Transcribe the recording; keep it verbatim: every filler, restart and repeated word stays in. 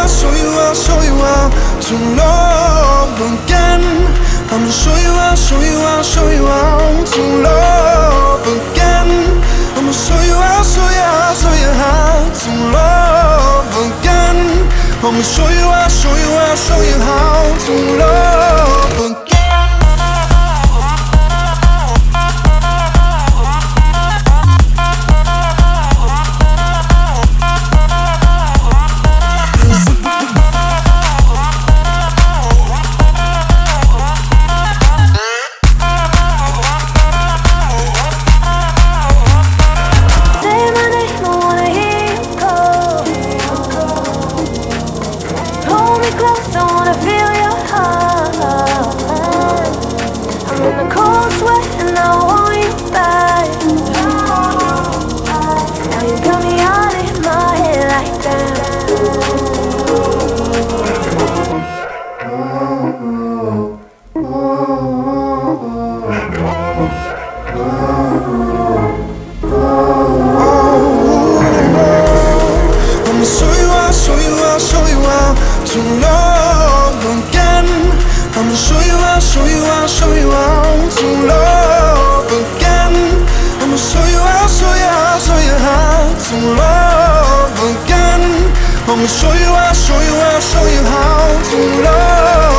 I'll show you, I'll show you how to love again. I'ma show you, I'll show you, I'll show you how to love again. I'ma show you, I'll show you, I'll show you how to love again. I'ma show you, I'll show you, I'll show you how to love again. To love again. I'ma show you, I'll show you, I'll show you how to love again. I'ma show you, I'll show you, I'll show you how to love again. I'ma show you, I'll show you, I'll show you how to love